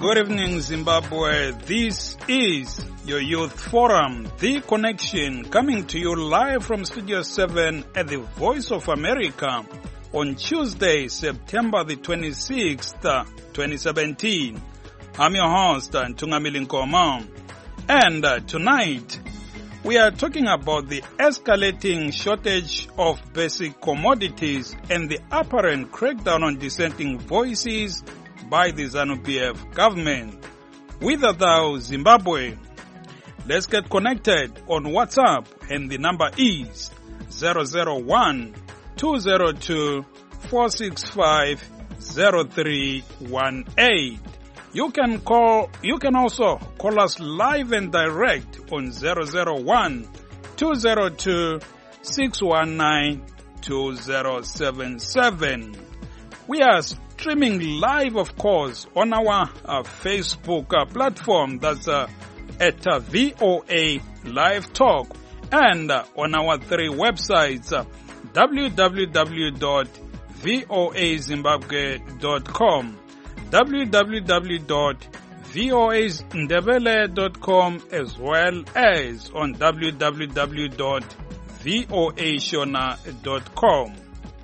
Good evening, Zimbabwe. This is your Youth Forum, The Connection, coming to you live from Studio 7 at the Voice of America on Tuesday, September the 26th, 2017. I'm your host, Ntungamili Nkoma. And tonight, we are talking about the escalating shortage of basic commodities and the apparent crackdown on dissenting voices by the ZANU-PF government. Whither thou, Zimbabwe? Let's get connected on WhatsApp, and the number is 001-202-465-0318. You can also call us live and direct on 001-202-619-2077. We are streaming live, of course, on our Facebook platform, that's at VOA Live Talk, and on our three websites, www.voazimbabwe.com, www.voasndebele.com, as well as on www.voashona.com.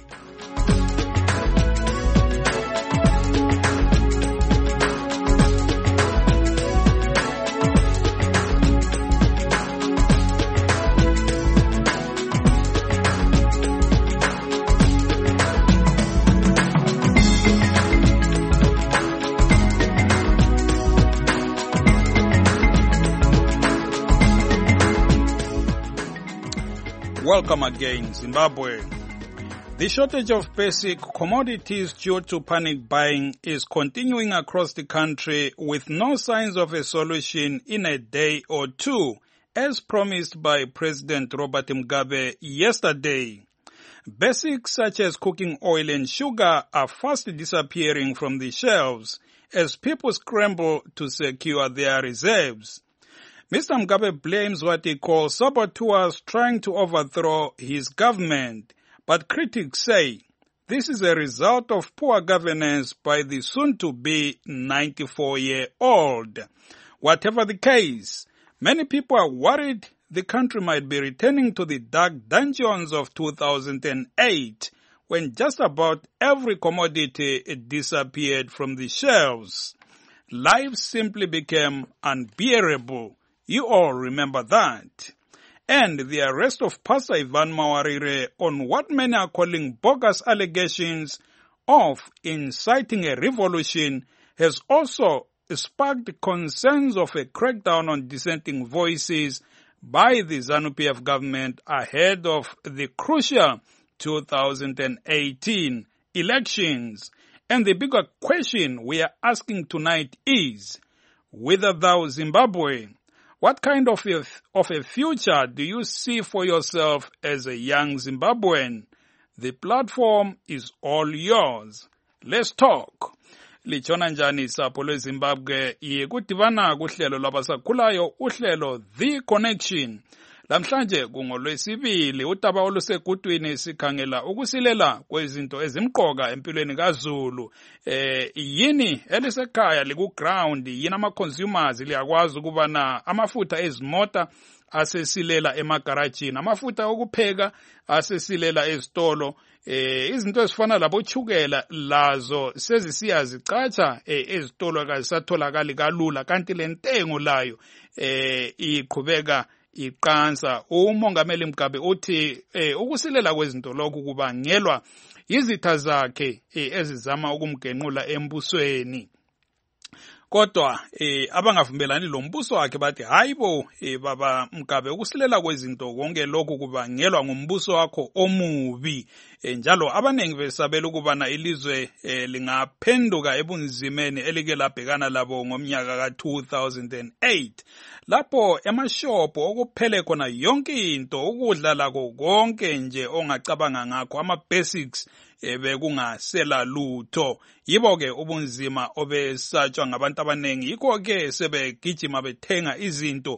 Welcome again, Zimbabwe. The shortage of basic commodities due to panic buying is continuing across the country with no signs of a solution in a day or two, as promised by President Robert Mugabe yesterday. Basics such as cooking oil and sugar are fast disappearing from the shelves as people scramble to secure their reserves. Mr. Mugabe blames what he calls saboteurs trying to overthrow his government, but critics say this is a result of poor governance by the soon-to-be 94-year-old. Whatever the case, many people are worried the country might be returning to the dark dungeons of 2008, when just about every commodity disappeared from the shelves. Life simply became unbearable. You all remember that. And the arrest of Pastor Ivan Mawarire on what many are calling bogus allegations of inciting a revolution has also sparked concerns of a crackdown on dissenting voices by the ZANU-PF government ahead of the crucial 2018 elections. And the bigger question we are asking tonight is, whither thou, Zimbabwe? What kind of a future do you see for yourself as a young Zimbabwean? The platform is all yours. Let's talk. Lichona njani sapho lweZimbabwe yekudibana kuhlelo lwabasakhulayo uhlelo The Connection. Lamhlanje kungolwesibili utaba olusegudwini sikhangela ukusilela kwezinto ezimqoka empilweni kaZulu. Yini elisekhaya liku-ground, yini ama-consumers liyakwazi ukubana amafutha ezimota asesilela emagarajini, amafutha okupheka asesilela ezitolo, izinto ezifana labochukela lazo sezisiya zicatsha ezitolo akazisatholakali kalula, kanti lentengo layo iqhubeka iqansa. UMongameli Mugabe uthi ukusilela kwezinto lokhu kubangelwa izitha zakhe ezizama ukumgenqula embusweni. Kodwa abangavumelani lo mbuso wakhe bathi hayibo baba Mugabe, ukusilela kwezinto konke lokhu kubangelwa ngumbuso wakho omubi. Njalo abanengi besabela ukubana ilizwe lingaphenduka ebunzimeni elike labhekana labo ngomnyaka ka-2008, lapho emashopho okuphele khona yonke into, ukudla lako konke nje ongacabanga ngakho, ama-basics bekungasela lutho. Yibo-ke ubunzima obesatshwa ngabantu abanengi, yikho-ke sebegijima bethenga izinto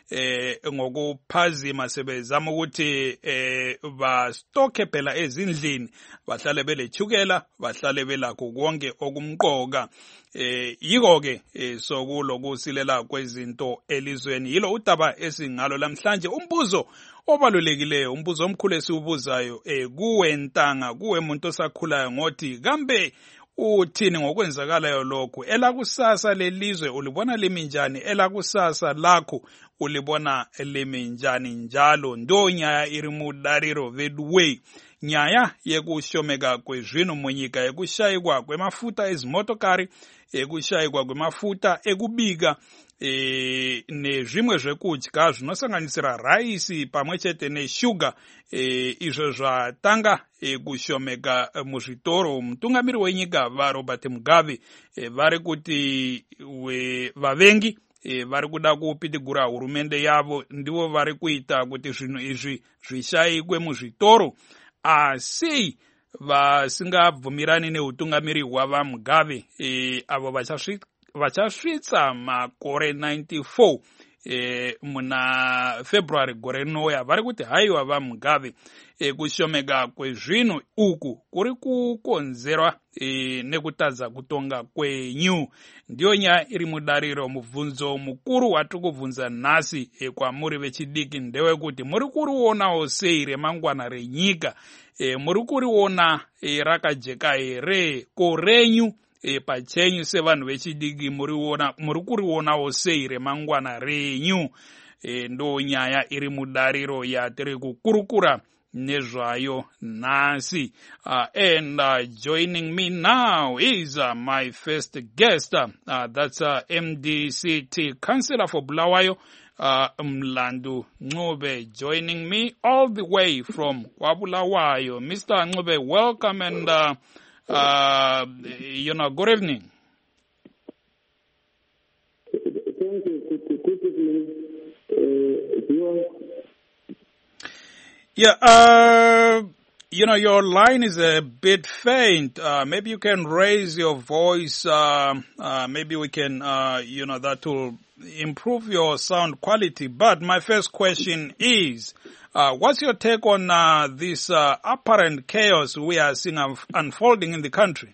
ngokuphazima sebezama ukuthi bastokhe phela ezindlini, bahlale belechukela, bahlale belakho konke okumqoka. Yiko ke sokulokusilela kwezinto elizweni. Yilo udaba esingalo lamhlanje. Umbuzo obalulekileyo, umbuzo omkhulu esiwubuzayo kuwe Ntanga, kuwe muntu osakhulayo, ngothi kambe uthini ngokwenzakalayo lokhu? Elakusasa lelizwe ulibona limi njani? Elakusasa lakho ulibona limi njani? Njalo ndo nyaya iri mudariro veduwe, nyaya yekushomeka kwezvinhu munyika, yekushayikwa kwemafuta ezimotokari, yekushayikwa kwemafuta ekubika nezvimwe zvekudya zvinosanganisira raisi pamwe chete neshuga, izvo zvatanga kushomeka muzvitoro. Mutungamiri wenyika vaRobert Mugabe vari kuti vavengi vari kuda kupitigura hurumende yavo, ndivo vari kuita kuti zvinhu izvi zvishayikwe muzvitoro, asi vasingabvumirani neutungamiri hwavaMugabe avo vachasvitsa makore 94 muna February gore rinouya, vari kuti haiwa vaMugabe kushomeka kwezvinhu uku kuri kukonzerwa nekutadza kutonga kwenyu. Ndiyo nyaya iri mudariro. Mubvunzo mukuru watiri kubvunza nhasi kwamuri vechidiki ndewekuti muri kurionawo sei remangwana renyika? Muri kuriona rakajeka here? Ko renyu pachenyu sevanhu vechidiki muri kurionawo sei remangwana renyu? Ndo nyaya iri mudariro yatiri kukurukura nezvayo nhasi. And joining me now is my first guest, that's MDCT Councillor for Bulawayo, Mlandu Ncube, joining me all the way from Bulawayo. Mr. Ncube, welcome, and good evening. Thank you. Good evening. Yeah, your line is a bit faint. Maybe you can raise your voice. Maybe we can, that will improve your sound quality. But my first question is, what's your take on this apparent chaos we are seeing unfolding in the country?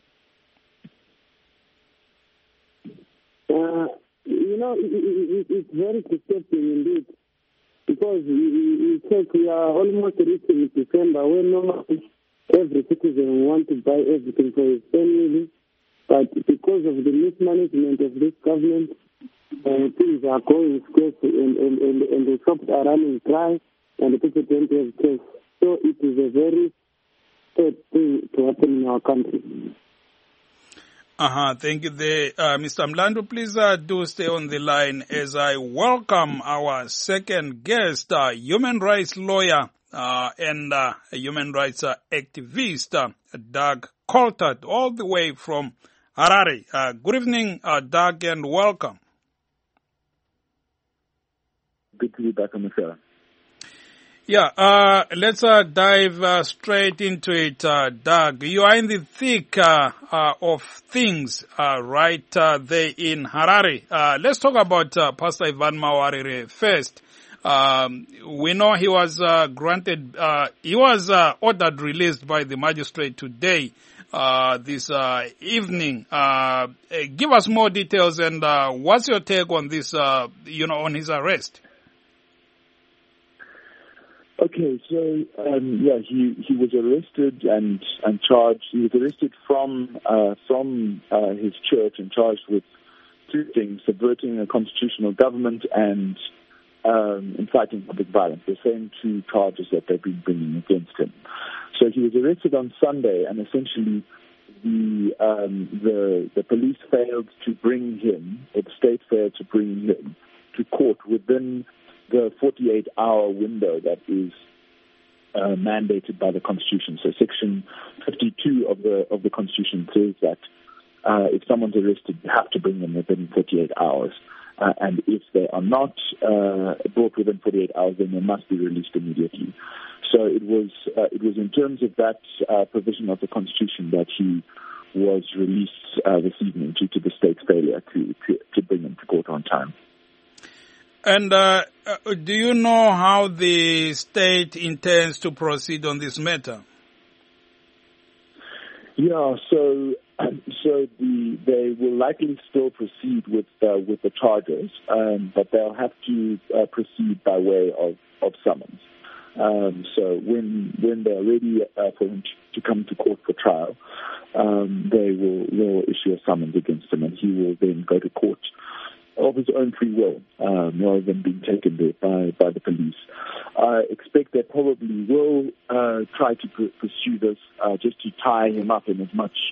It's very disturbing indeed. Because we are almost reaching December when normally every citizen wants to buy everything for his family. But because of the mismanagement of this government, things are going scarce and the shops are running dry and the people don't have cash. So it is a very sad thing to happen in our country. Thank you there. Mr. Mlandu, please do stay on the line as I welcome our second guest, human rights lawyer and human rights activist, Doug Coltart, all the way from Harare. Good evening, Doug, and welcome. Good to be back on the show. Yeah, let's dive straight into it, Doug. You are in the thick of things right there in Harare. Let's talk about Pastor Ivan Mawarire first. We know he was ordered released by the magistrate today, this evening. Give us more details, and what's your take on this, on his arrest? Okay, so he was arrested and charged. He was arrested from his church and charged with two things: subverting a constitutional government and inciting public violence. The same two charges that they've been bringing against him. So he was arrested on Sunday, and essentially the police failed to bring him, or the state failed to bring him to court within the 48-hour window that is mandated by the Constitution. So Section 52 of the Constitution says that if someone's arrested, you have to bring them within 48 hours. And if they are not brought within 48 hours, then they must be released immediately. So it was in terms of that provision of the Constitution that he was released this evening due to the state's failure to bring him to court on time. And do you know how the state intends to proceed on this matter? Yeah, so they will likely still proceed with the charges, but they'll have to proceed by way of summons. So when they're ready for him to come to court for trial, they will issue a summons against him, and he will then go to court of his own free will, rather than being taken there by the police. I expect they probably will try to pursue this just to tie him up in as much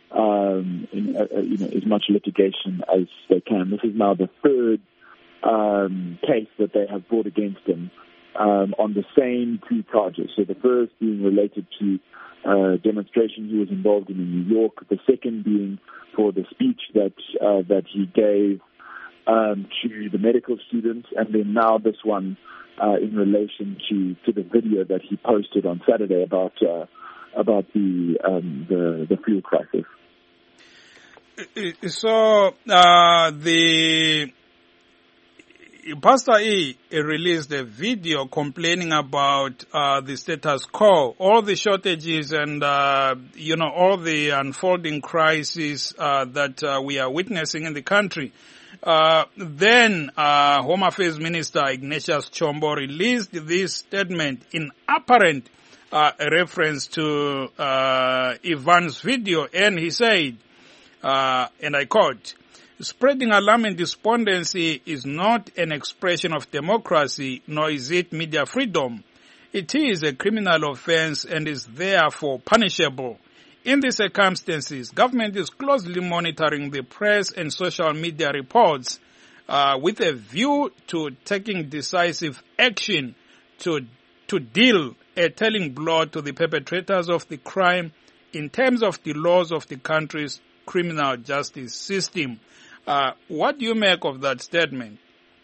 as much litigation as they can. This is now the third case that they have brought against him on the same two charges. So the first being related to demonstration he was involved in New York. The second being for the speech that he gave to the medical students, and then now this one in relation to the video that he posted on Saturday about the fuel crisis. So the Pastor E released a video complaining about the status quo, all the shortages and all the unfolding crises that we are witnessing in the country. Then Home Affairs Minister Ignatius Chombo released this statement in apparent reference to Ivan's video, and he said, and I quote, "Spreading alarm and despondency is not an expression of democracy, nor is it media freedom. It is a criminal offense and is therefore punishable. In these circumstances, government is closely monitoring the press and social media reports with a view to taking decisive action to deal a telling blow to the perpetrators of the crime in terms of the laws of the country's criminal justice system." What do you make of that statement?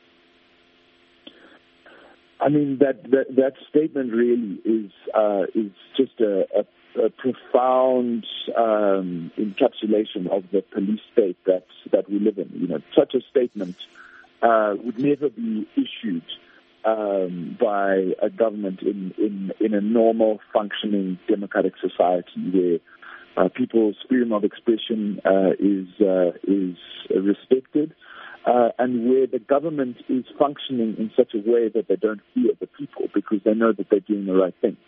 I mean, that statement really is just a profound encapsulation of the police state that we live in. You know, such a statement would never be issued by a government in a normal, functioning democratic society where people's freedom of expression is respected, and where the government is functioning in such a way that they don't fear the people because they know that they're doing the right thing.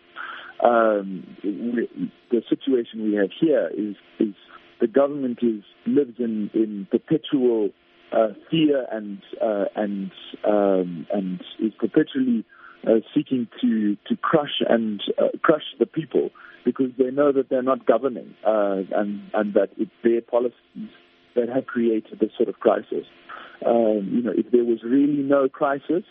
The situation we have here is the government lives in perpetual fear and is perpetually seeking to crush the people because they know that they're not governing and that it's their policies that have created this sort of crisis. If there was really no crisis,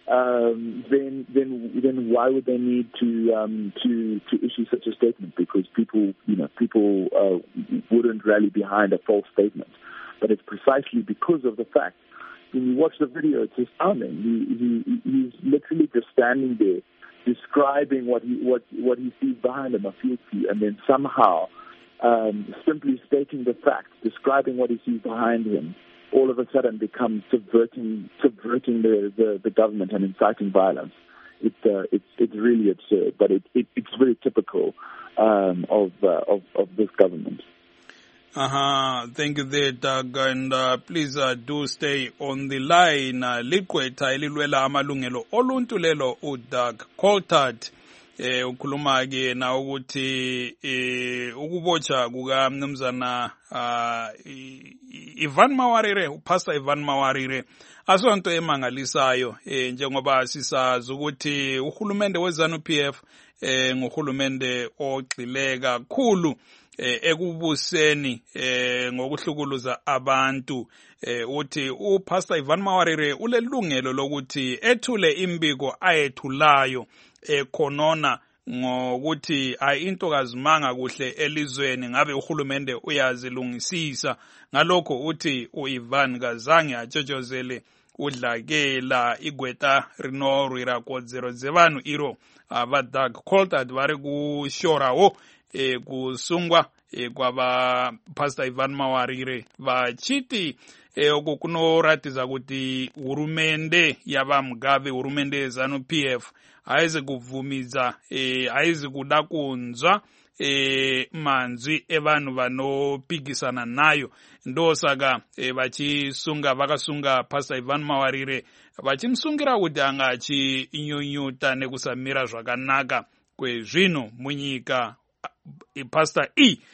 then why would they need to issue such a statement? Because people wouldn't rally behind a false statement. But it's precisely because of the fact. When you watch the video, it's astounding. He's literally just standing there, describing what he sees behind him, a field view, and then somehow simply stating the facts, describing what he sees behind him, all of a sudden becomes subverting the government and inciting violence. It's really absurd, but it's very typical of this government. Thank you there, Doug, and please do stay on the line. Liqwetha elilwela amalungelo oluntu lelo uDoug Coulthard ukhuluma ke na ukuthi ukubotshwa kuka mnumzana Ivan Mawarire, uPastor Ivan Mawarire asonto emangalisayo njengoba sisazi ukuthi uhulumende weZANU-PF nguhulumende ogxile kakhulu ekubuseni ngokuhlukuluza abantu uthi uPastor Ivan Mawarire ulelungelo lokuthi ethule imbiko ayethulayo khonona ngokuthi into kazimanga kuhle elizweni ngabe uhulumende uyazilungisisa ngalokho uthi uIvan kazange atshotshozele udlakela igweta rino rira ko 070 iro va Doug Coulthard vari ku shorawo kusungwa kwaba Pastor Ivan Mawarire vachiti uko kunoratidza kuti hurumende yavaMugabe, hurumende yeZANU-PF haizi kubvumidza, haizi kuda kunzwa manzwi evanhu vanopikisana nayo. Ndosaka vakasunga Pastor Ivan Mawarire vachimusungira kuti anga achinyunyuta nekusamira zvakanaka kwezvinhu munyika. Pastor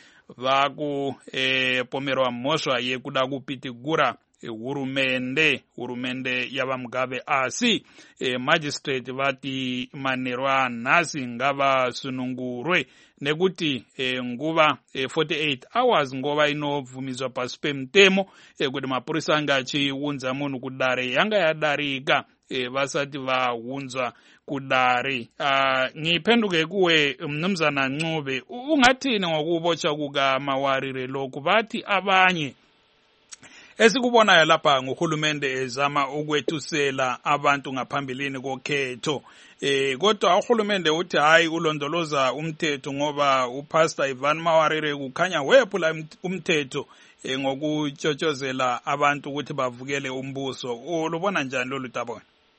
vakupomerwa mhosva yekuda kupitigura hurumende yavaMugabe, asi magistrate vati manheru anhasi ngavasunungurwe nekuti nguva 48 hours nguva inobvumidzwa pasi pemutemo kuti mapurisa anga achiunza munhu kudare yanga yadarika vasati vaunzwa kudare. Ngipenduke kuwe Mnumzana Ncube, ungathini ngokubotsha kukaMawarire lokhu? Bathi abanye esikubonayo lapha ngohulumende ezama ukwethusela abantu ngaphambilini kokhetho, kodwa uhulumende uthi hayi ulondoloza umthetho ngoba uPastor Ivan Mawarire kukhanya wephula umthetho ngokutshotshozela abantu ukuthi bavukele umbuso. Ulubona njani lolu daba?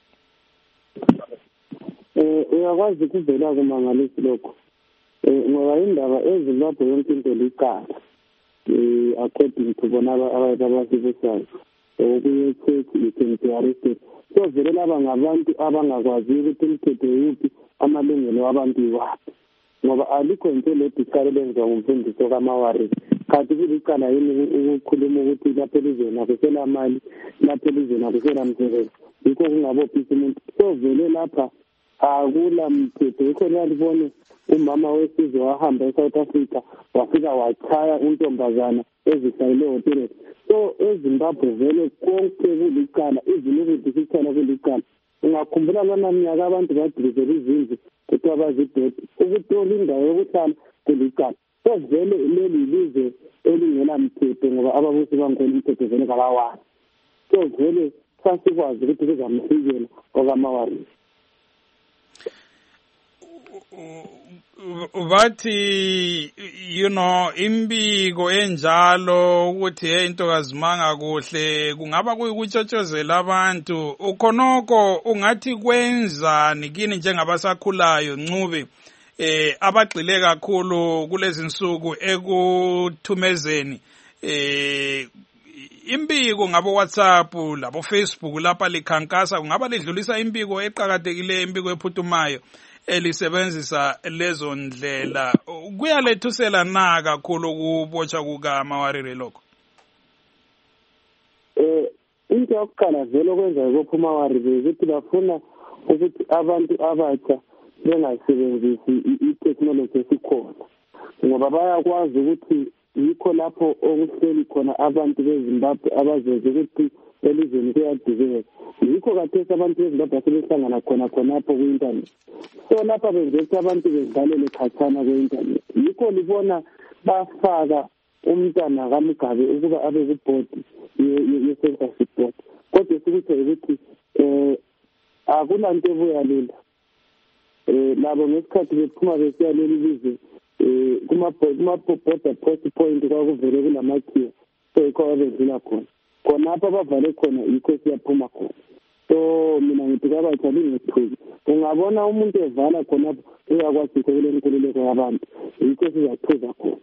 Uyakwazi kuvela kumangalisi lokho ngoba indaba eZimbabwe yonke into licala, according to bona abasibusayo okuye-check you can be arrested. So vele laba ngabantu abangakwazi ukuthi umthetho yuphi, amalungelo wabantu iwaphi, ngoba alikho into ledicala lenziwa ngumfundisi kaMawarire. Kanti kulicala yini ukukhuluma ukuthi lapho elizweni akusela mali, lapho elizweni akusela msebenzi, yikho kungabophisa umuntu. So vele lapha akula mthetho. Yikho niyalibone umama wesizwe wahamba eSouth Africa wafika wachaya untombazana ezihlalele hoteleni. So eZimbabwe vele konke kulicala, izinto zisicala kulicala. Ungakhumbula lana minyaka abantu badilizela izindlu kuthiwa bazidoti, ukutola indawo yokuhlala kulicala. So vele leli lizwe elingela mthetho ngoba ababusi bangikhona umthetho vele kabawazi. So vele sasikwazi ukuthi kuzamfikela okaMawarire. Bathi imbiko enjalo ukuthi intokazi manga kuhle kungaba kuyikutshotshozela abantu, ukhonoko ungathi kwenzani kini njengabasakhulayo Ncube abagxile kakhulu kulezi insuku ekuthumezeni imbiko ngabo WhatsApp labo Facebook lapha likhankasa? Kungaba lidlulisa imbiko eqhakathekileyo, imbiko ephuthumayo elisebenzisa lezo ndlela? Kuyalethusela na kakhulu ukubotsha kukaMawarire lokho? Into yokuqala vele okwenza kuMawarire ukuthi bafuna ukuthi abantu abatsha bengasebenzisi i-technology esikhona, ngoba bayakwazi ukuthi yikho lapho okuhleli khona abantu beZimbabwe abazenza ukuthi elizweni kuyadubeka. Yikho kathesi abantu beZimbabwe sebehlangana khonapho ku-internet. So lapha benza ukuthi abantu bedlalele khatshana kwe-internet. Yikho libona bafaka umntana kaMugabe ukuba abe kubhodi ye-censorship board. Kodwa sikuthi ukuthi akulanto ebuya lula. Labo ngesikhathi bephuma besiya leli lizwe kuma-border post point kwakuvele kulamakhiwa, so yikho abedlula khonapho abavale khona yikho siyaphuma khona. So mina ngithi kabatsha lingethuki, ungabona umuntu evala khonapho uyakwazi yikho kule nkululeko yabantu, yikho sizathuza khona.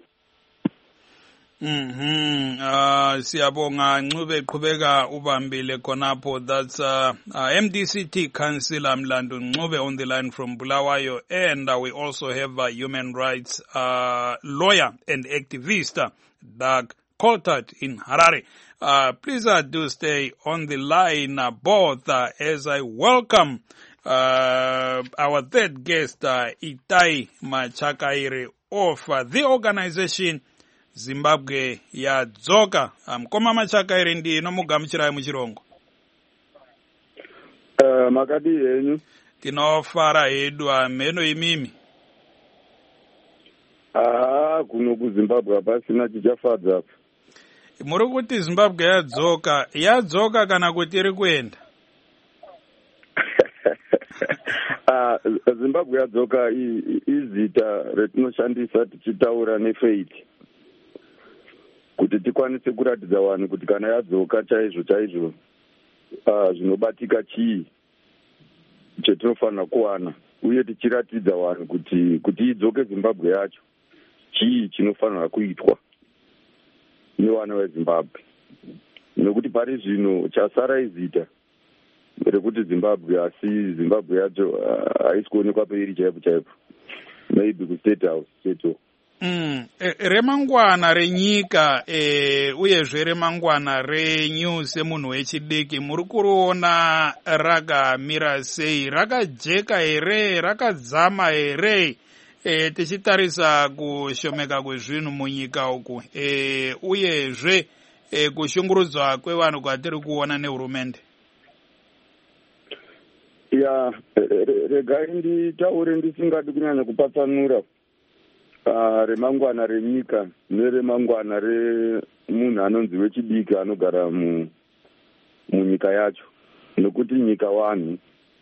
Siyabonga Ncube, qhubeka ubambile khonapho. That's MDCT Councillor Mlando Ncube on the line from Bulawayo, and we also have a human rights lawyer and activist Doug Coulthard in Harare. Please do stay on the line both as I welcome our third guest, Itai Machakaire of the organization Zimbabwe Yadzoka. Mkoma Machakaire ndi nomugamuchirayo muchirongo. Makadi yenyu Tinofara hedu meno imimi. Kuno kuZimbabwe apasina chichafadza. Muri kuti Zimbabwe yadzoka kana kuti iri kuenda? Zimbabwe yadzoka izita retinoshandisa tichitaura nefaith kuti tikwanise kuratidza vanhu kuti kana yadzoka chaizvo chaizvo zvinobatika chii chetinofanira kuwana, uye tichiratidza vanhu kuti idzoke Zimbabwe yacho chii chinofanira kuitwa nevana veZimbabwe, nekuti pari zvino chasara izita rekuti Zimbabwe, asi Zimbabwe yacho haisi kuonekwa peiri chaipo chaipo, maybe kustate house cheto. Remangwana renyika uyezve remangwana renyu semunhu wechidiki muri kuriona rakamira sei? Rakajeka here? Rakadzama here? Tichitarisa kushomeka kwezvinhu munyika uku uyezve kushungurudzwa kwevanhu kwatiri kuona nehurumende. Regai nditaure ndisingadi kunyanya kupatsanura remangwana renyika neremangwana remunhu anonzi wechidiki anogara munyika yacho, nekuti nyika wanhu.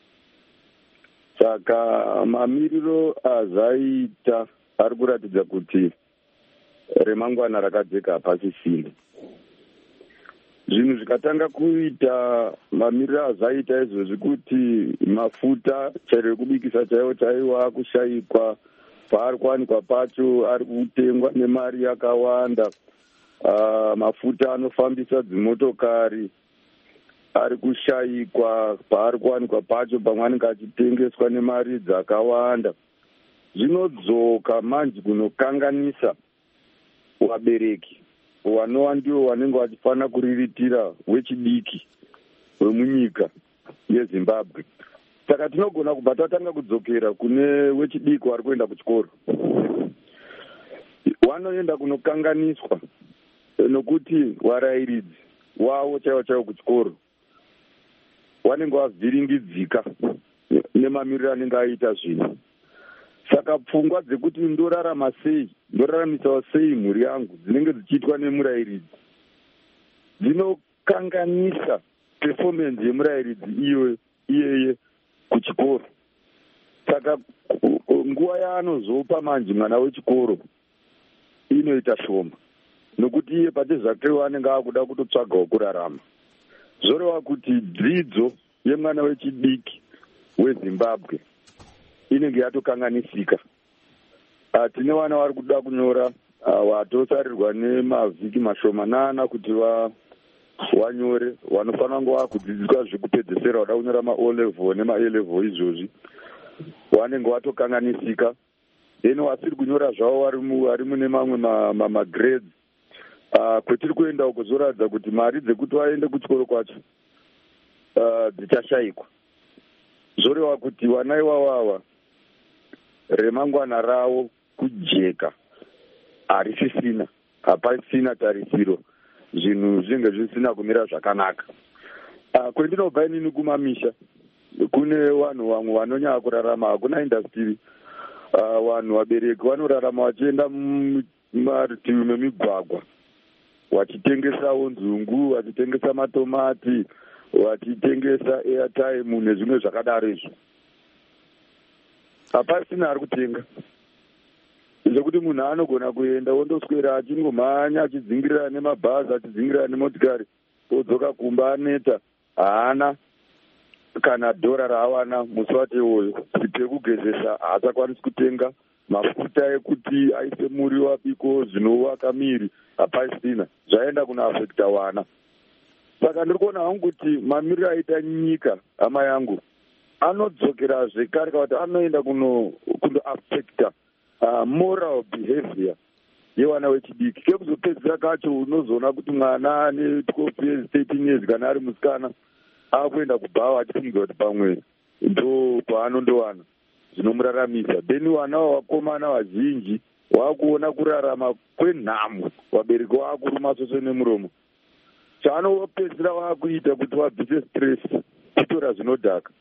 Saka mamiriro azaita ari kuratidza kuti remangwana rakajeka hapasisina. Zvinhu zvikatanga kuita mamiriro azaita izvozvi kuti mafuta chero ekubikisa chaiwo chaiwo akushayikwa, paari kuwanikwa pacho ari kutengwa nemari yakawanda. Mafuta anofambisa dzimotokari ari kushayikwa, paari kuwanikwa pacho pamwe anenge achitengeswa nemari dzakawanda. Zvinodzoka manje kunokanganisa vabereki vanova ndivo vanenge vachifanira kuriritira wechidiki wemunyika yeZimbabwe. Saka tinogona kubva tatanga kudzokera kune wechidiki wari kuenda kuchikoro. Wanoenda kunokanganiswa nokuti warayiridzi wavo chaivo chaivo kuchikoro vanenge vavhiringidzika nemamiriro anenge aita zvinhu. Saka pfungwa dzekuti ndorarama sei, ndoraramisawo sei mhuri yangu dzinenge dzichiitwa nemurayiridzi dzinokanganisa performance yemurayiridzi iyeye kuchikoro. Saka nguva yaanozopa manje mwana wechikoro inoita shoma, nokuti iye pate zvake anenge akuda kutotsvagawo kurarama. Zvoreva kuti dzidzo yemwana wechidiki weZimbabwe inenge yatokanganisika. Tine vana vari kuda kunyora vatosarirwa nemavhiki mashomanana kuti wanyore, vanofanira kunge vakudzidziswa zvekupedzesera, vada kunyora ma-O level nema-A level izvozvi, vanenge vatokanganisika. Then vasiri kunyora zvavo vari mune mamwe magrades, kwetiri kuenda uko zoratidza kuti mari dzekuti vaende kuchikoro kwacho dzichashayikwa. Zvoreva kuti vana ivavava remangwana ravo kujeka harisisina, hapasina tarisiro, zvinhu zvinenge zvisina kumira zvakanaka. Kwendinobva inini kumamisha kune vanhu vamwe vanonyanya kurarama, hakuna industry. Vanhu vabereki vanorarama vachienda marutivi memigwagwa vachitengesawo nzungu, vachitengesa matomati, vachitengesa airtime nezvimwe zvakadaro izvo. Hapasina ari kutenga, zvekuti munhu anogona kuenda ondoswera achingomhanya achidzingirira nemabhazi, achidzingirira nemotikari, odzoka kumba aneta, haana kana dhora raawana musi wate iwoyo. Pekugezesa haachakwanisi kutenga, mafuta ekuti aise muriwo abiko zvinovaka miri hapasina, zvaenda kunoafekta wana. Saka ndiri kuona hangu kuti mamiriro aita nyika, hama yangu, anodzokera zvekare kuti anoenda kunoafekta moral behavior yevana vechidiki. Kekuzopedzisira kacho unozoona kuti mwana ane 12 years 13 years kana ari musikana akuenda kubhawa achifunga kuti pamwe ndo paanondowana zvinomuraramisa. Then vana vavakomana vazhinji vakuona kurarama kwenhamo, vabereki vakuruma sose nemuromo. Chaanopedzisira vakuita kuti vabvise stress, kutora zvinodhaka.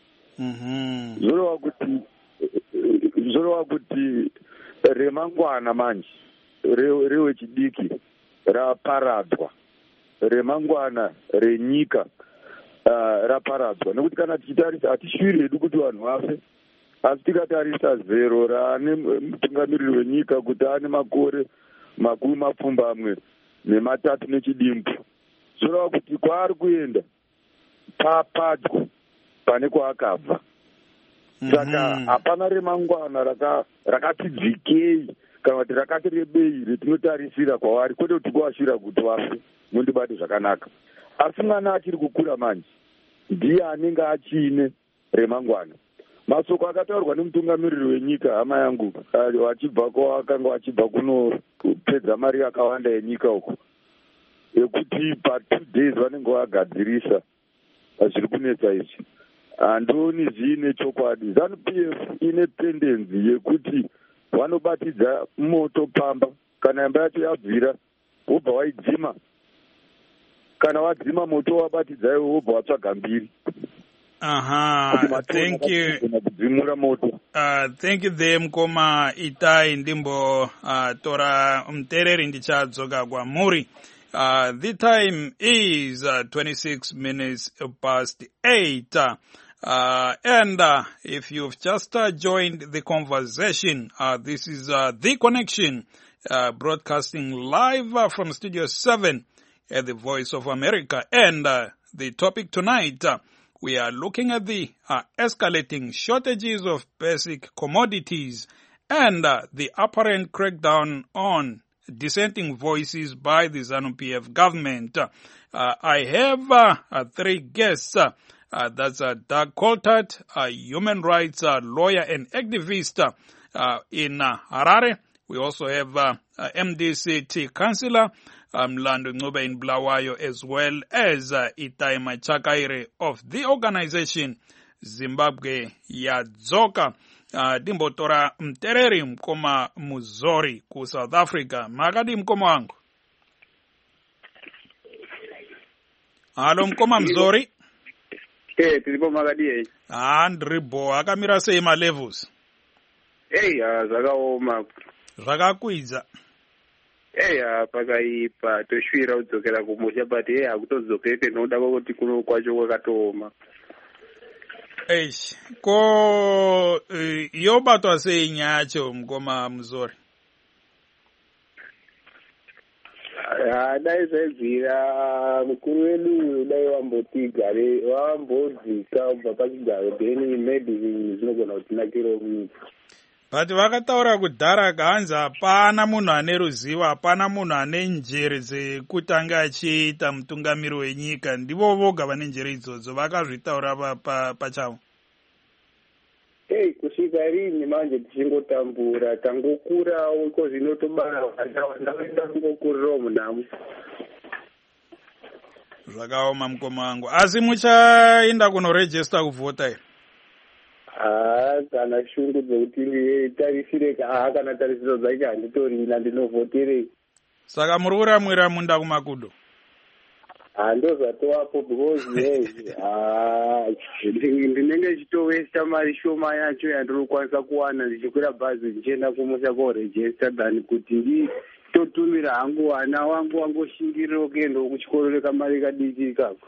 Zvoreva kuti remangwana manje rewechidiki raparadzwa, remangwana renyika raparadzwa. Nekuti kana tichitarisa hatishuviri hedu kuti vanhu vafe, asi tikatarisa zero raane mutungamiriri wenyika kuti ane makore makumi mapfumbamwe nematatu nechidimbu, zvoreva kuti kwaari kuenda papadyo pane kwaakabva. Saka hapana remangwana rakati dzikei kana kuti rakati rebei retinotarisira kwavari, kwete kuti kuashira kuti vafe mundibate zvakanaka. Asi mwana achiri kukura manje ndiye anenge achiine remangwana. Masoko akataurwa nemutungamiriri wenyika, hama yangu, vachibva kwavakanga vachibva kunopedza mari yakawanda yenyika uko, yekuti pa2 days vanenge vagadzirisa zviri kunetsa izvi. Handoni zviine chokwadi. ZANU-PF ine tendenzi yekuti vanobatidza moto pamba, kana imba yacho yabvira wobva waidzima, kana wadzima moto wabatidza iwo wobva watsvaga mbiri. Thank you. Thank you there Mukoma Itai Ndimbo Tora Mtereri ndichadzoka kwamuri. The time is 26 minutes past 8. And if you've just joined the conversation, this is The Connection, broadcasting live from Studio 7 at the Voice of America. And the topic tonight, we are looking at the escalating shortages of basic commodities and the apparent crackdown on dissenting voices by the ZANU-PF government. I have 3 guests. That's Doug Coltart, a human rights lawyer and activist in Harare. We also have MDCT councillor Mlando Ncube in Bulawayo, as well as Itai Machakaire of the organization Zimbabwe Yadzoka. Dimbotora Mtereri Mkoma Muzori ku South Africa. Makadi Mkoma wangu. Halo Mkoma Mzori. Tilipo Makadi. Ndribo akamira sei ma levels? Zvakaoma. Zvakakwidza. Pakaipa toshwira kudzokera kumusha but akutodzokere noda kuti kuno kwacho kwakatooma. Ko yobatwa sei nyaya yacho Mukoma Muzori? Dai zvaibvira mukuru wedu dai wambodzika ubva pachigaro then maybe zvinogona kutinakirawo munyika. But vakataura kudhara hanzi hapana munhu ane ruzivo, hapana munhu ane njere dzekutanga achiita mutungamiri wenyika. Ndivo voga vane njere idzodzo, vakazvitaura pachavo. Kusvika rini manje tichingotambura, tangokurawo ko zvinotobara vana kungokurirawo munhamo. Zvakaoma Mukoma wangu. Asi muchaenda kunorejista kuvhota here? Kana shungu dzekuti tarisire kana tarisiro dzacho handitorina ndinovhoterei. Saka muri kuramwira munda kumakudo? Ndozvatovapo because ndinenge ndichitowesta mari shoma yacho yandirikwanisa kuwana ndichikwira bhazi ndichienda kumusha koregista than kuti nditotumira hangu vana wangu wangoshingiriro kuendawo kuchikoro kamari kadiki ikako.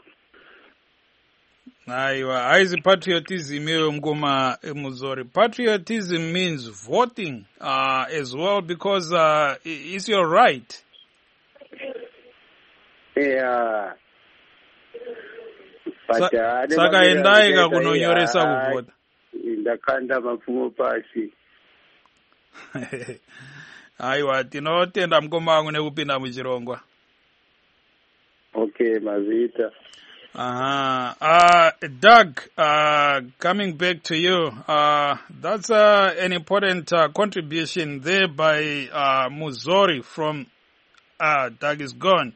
Aiwa, haizi patriotism iwe Mukoma Muzori. Patriotism means voting as well, because it's your right. Saka endai kunonyoresa kuvhota. Ndakanda mapfumo pasi. Aiwa, tinotenda Mukoma wangu nekupinda muchirongwa. Okay, mazita. Doug, coming back to you, that's an important contribution there by Muzori from Doug is gone.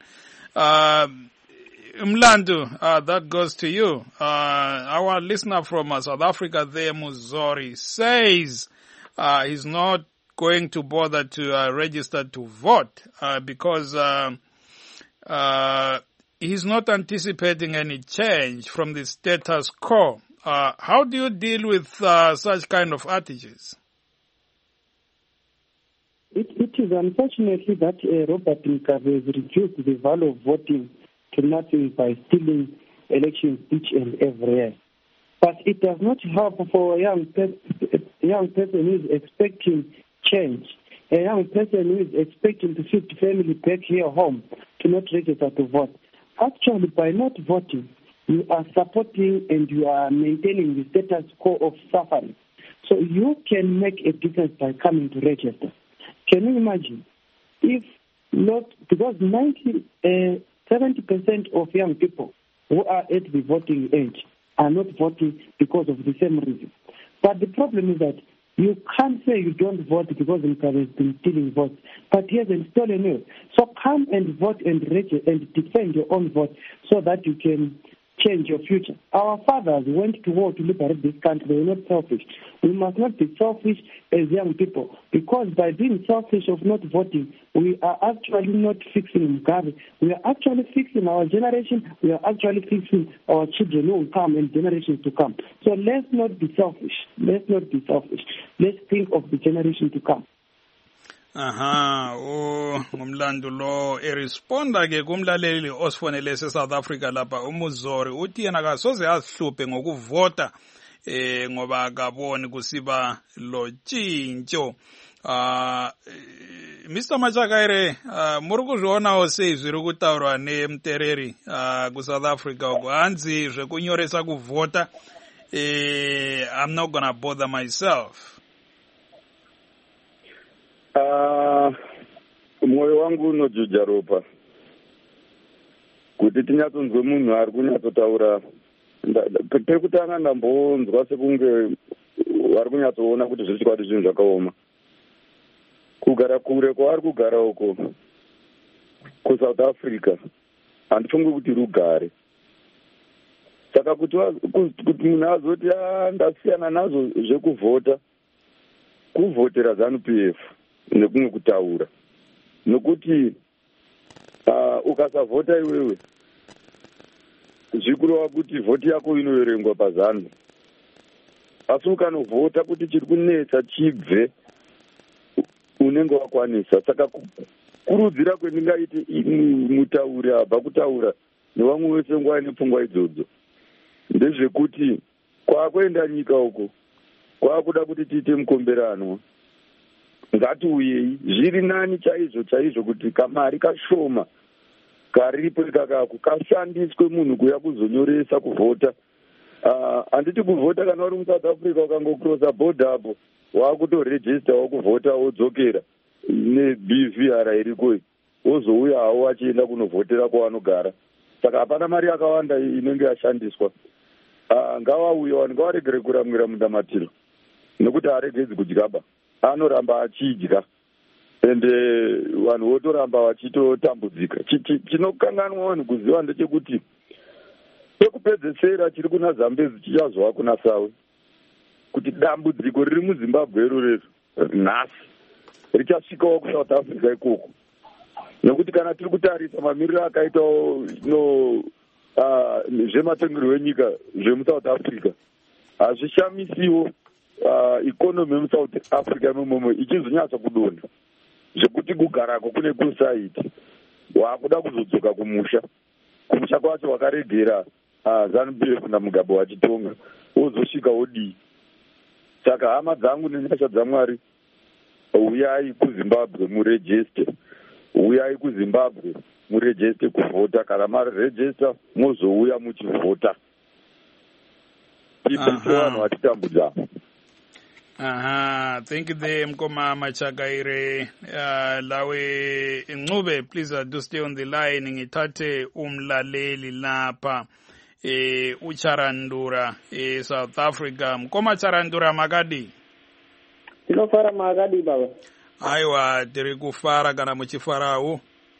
Mlando, that goes to you. Our listener from South Africa there, Muzori, says he's not going to bother to register to vote because he's not anticipating any change from the status quo. How do you deal with such kind of attitudes? It is unfortunately that Robert Mugabe has reduced the value of voting to nothing by stealing elections each and every year. But it does not help for a young person who is expecting change, a young person who is expecting to shift family back here home to not register to vote. Actually, by not voting, you are supporting and you are maintaining the status quo of suffering. So you can make a difference by coming to register. Can you imagine? If not, because 70% of young people who are at the voting age are not voting because of the same reason. But the problem is that you can't say you don't vote because Mugabe has been stealing votes, but he hasn't stolen you. So come and vote and register and defend your own vote so that you can change your future. Our fathers went to war to liberate this country. They were not selfish. We must not be selfish as young people, because by being selfish of not voting, we are actually not fixing Mugabe. We are actually fixing our generation. We are actually fixing our children who will come and generations to come. So let's not be selfish. Let's not be selfish. Let's think of the generation to come. Ngumlando lo eresponda ke kumlaleli osifonele South Africa lapha uMuzori uthi yena akasoze azihluphe ngokuvota ngoba akaboni kusiba lo tshintsho. Mr. Machakaire, muri kuzvionawo sei zviri kutaurwa neMutereri ku South Africa uko hanzi zvekunyoresa kuvota, I'm not gonna bother myself. Mwoyo wangu unojuja ropa kuti tinyatsonzwe munhu ari kunyatsotaura. Pekutanga ndambonzwa sekunge ari kunyatsoona kuti zviri chikwadi zvinhu zvakaoma. Kugara kure kwaari kugara uko kuSouth Africa handifungi kuti rugare. Saka kuti munhu azoti ndasiyana nazvo zvekuvhota, kuvhotera ZANU-PF nekumwe kutaura, nokuti ukasavhota iwewe zvikurova kuti vhoti yako inoverengwa paZANU, asi ukanovhota kuti chiri kunetsa chibve unenge wakwanisa. Saka kurudzira kwendingaiti mutauri abva kutaura nevamwe wese nguva nepfungwa idzodzo ndezvekuti kwakuenda nyika uko kwakuda kuti tiite mukomberanwa. Ngatiuyei, zviri nani chaizvo chaizvo kuti kamari kashoma karipo ikakako kashandiswe munhu kuya kuzonyoresa kuvhota. Handiti kuvhota kana uri muSouth Africa ukangokrosa bhodha apo wakutorejista wakuvhota wodzokera neBVR iriko wozouya hawo wachienda kunovhotera kwavanogara. Saka hapana mari yakawanda inenge yashandiswa. Ngavauye vanhu ngavaregere kuramwira mundamatiro, nokuti haregedzi kudyaba, anoramba achidya ende vanhu votoramba vachitotambudzika. Chinokanganwa vanhu kuziva ndechekuti pekupedzesera chiri kuna Zambezi chichazova kuna Sawe, kuti dambudziko riri muZimbabwe irorero nhasi richasvikawo kuSouth Africa ikoko. Nokuti kana tiri kutarisa mamiriro akaitawo zvematongerwo enyika zvemuSouth Africa hazvishamisiwo ikonomi yemuSouth Africa imomo ichizonyatsa kudonha, zvekuti kugarako kune kusaiti wakuda kuzodzoka kumusha kwacho wakaregera ZANU-PF naMugabe wachitonga wozosvika wodii. Saka hama dzangu nenyasha dzaMwari, uyai kuZimbabwe murejiste, uyai kuZimbabwe murejiste kuvhota. Kana marejista mozouya muchivhota. Ipe vanhu vatitambudza. Thank you there, Mkoma Machakaire. Lawe Ncube, please do stay on the line. Ngithathe umlaleli lapha uCharandura South Africa. Mkoma Charandura makadi. Tinofara makadi baba. Aiwa, tiri kufara kana muchifarawo.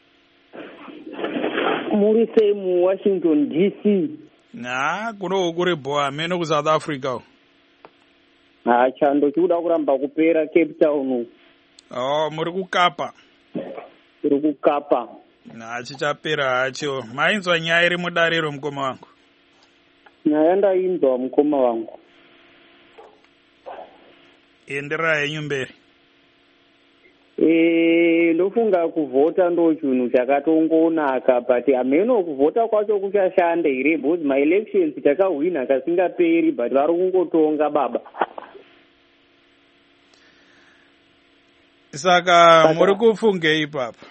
Muri same Washington DC. Kuno kuri boa meno ku South Africa. Chando chikuda kuramba kupera Cape Town. Muri kukapa. Tiri kukapa. Chichapera hacho. Mainzwa nyaya iri mudariro mukoma wangu. Nyaya ndainzwa mukoma wangu. Endera yenyu mberi. Ndofunga kuvhota ndo chinhu chakatongonaka, but hameno kuvhota kwacho kuchashanda here, because ma-elections takahwina kasingaperi, but vari kungotonga baba. Saka muri kufungei papa?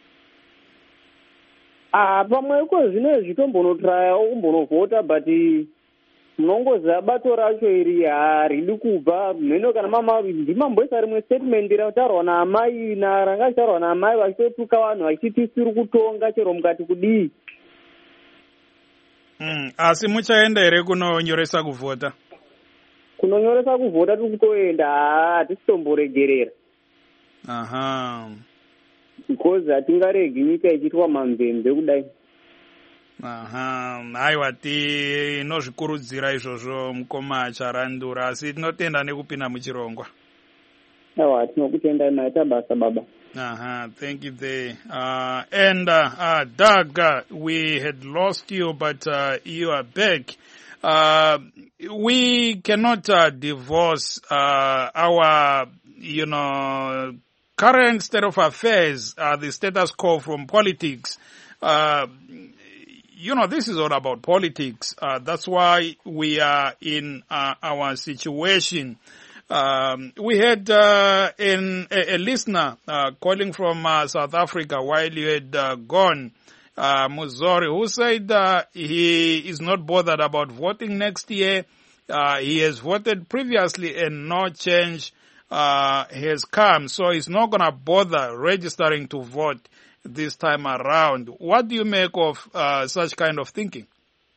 Pamweko zvinezvi tombonotraya kumbonovhota, but munongoziva bato racho iri haridi kubva mheno. Kana ndimamboisa rimwe statement rataurwa naamai ranga chitaurwa naamai vachitotuka vanhu vachiti siri kutonga chero mukati kudii. Asi muchaenda here kunonyoresa kuvhota? Kunonyoresa kuvhota tiri kutoenda, hatisitomboregerera. Aha. Because hatingaregi nyika ichiitwa mamvemve kudai. Aha, haiwa tinozvikurudzira izvozvo mukoma Charandura, asi tinotenda nekupinda muchirongwa. Aiwa, tinokutendai maita basa baba. Aha, thank you there. And Doug, we had lost you, but you are back. We cannot divorce our, current state of affairs, the status quo from politics. This is all about politics. That's why we are in our situation. We had a listener calling from South Africa while you had gone, Muzori, who said he is not bothered about voting next year. He has voted previously and no change has come, so he's not going to bother registering to vote this time around. What do you make of such kind of thinking?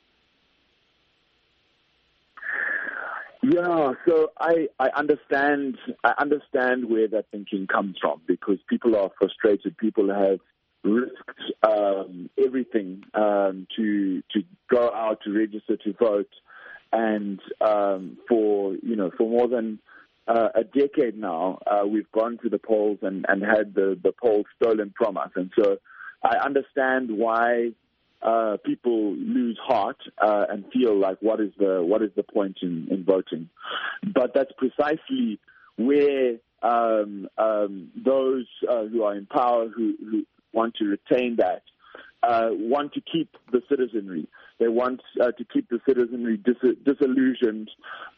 Yeah, so I understand where that thinking comes from, because people are frustrated. People have risked everything to go out to register to vote, and for more than a decade now, we've gone to the polls and had the polls stolen from us. And so I understand why people lose heart and feel like, what is the point in voting? But that's precisely where those who are in power, who want to retain that, want to keep the citizenry. They want to keep the citizenry disillusioned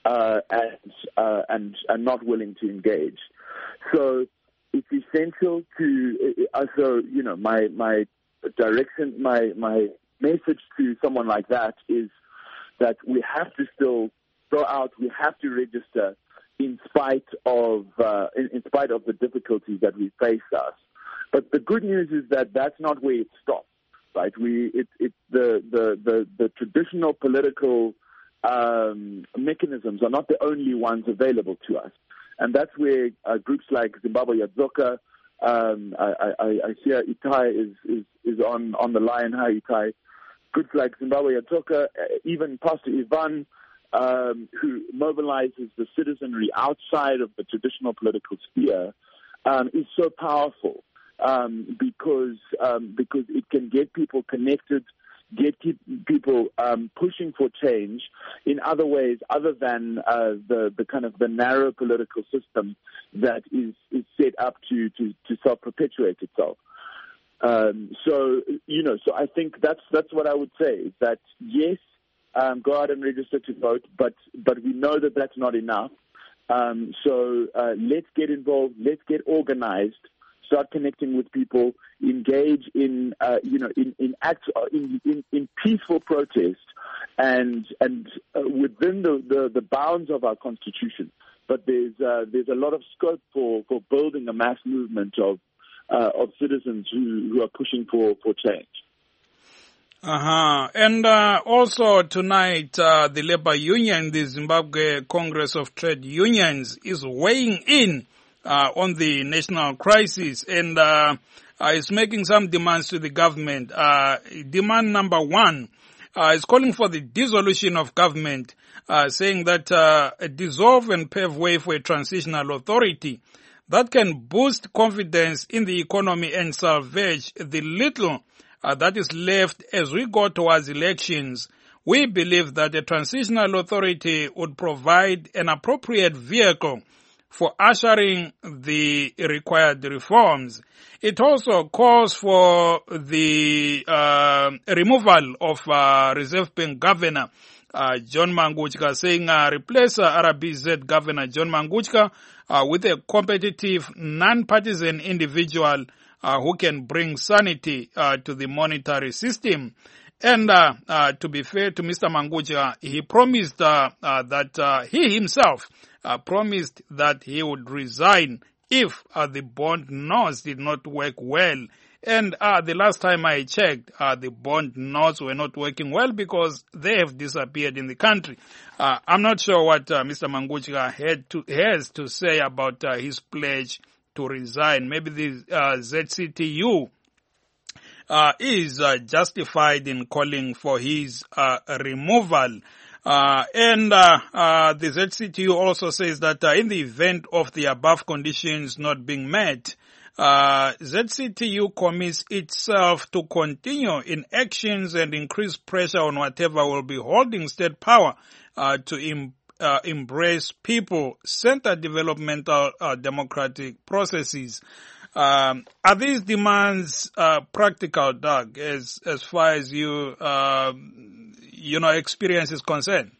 and not willing to engage. So it's essential to. My direction, my message to someone like that is that we have to still go out. We have to register in spite of the difficulties that we face us. But the good news is that that's not where it stops. Right, the traditional political mechanisms are not the only ones available to us, and that's where groups like Zimbabwe Yadzoka, I see Itai is on the line. Hi, Itai. Groups like Zimbabwe Yadzoka, even Pastor Ivan, who mobilizes the citizenry outside of the traditional political sphere, is so powerful. Because it can get people connected, get people pushing for change in other ways other than the kind of the narrow political system that is set up to self-perpetuate itself. So I think that's what I would say, is that yes, go out and register to vote, but we know that that's not enough. So let's get involved, let's get organized. Start connecting with people, engage in peaceful protest, and within the bounds of our constitution. But there's a lot of scope for building a mass movement of citizens who are pushing for change. And also tonight, the Labour Union, the Zimbabwe Congress of Trade Unions, is weighing in on the national crisis, and is making some demands to the government. Demand number one is calling for the dissolution of government, saying that dissolve and pave way for a transitional authority that can boost confidence in the economy and salvage the little that is left as we go towards elections. We believe that a transitional authority would provide an appropriate vehicle for ushering the required reforms. It also calls for the removal of Reserve Bank Governor John Manguchka, saying replace RBZ Governor John Manguchka with a competitive, non-partisan individual who can bring sanity to the monetary system. And to be fair to Mr. Manguchka, he promised that he himself promised that he would resign if the bond notes did not work well. And the last time I checked, the bond notes were not working well because they have disappeared in the country. I'm not sure what Mr. Manguchka has to say about his pledge to resign. Maybe the ZCTU is justified in calling for his removal. And the ZCTU also says that in the event of the above conditions not being met, ZCTU commits itself to continue in actions and increase pressure on whatever will be holding state power to embrace people-centered developmental democratic processes. Are these demands practical, Doug, as far as you experience is concerned?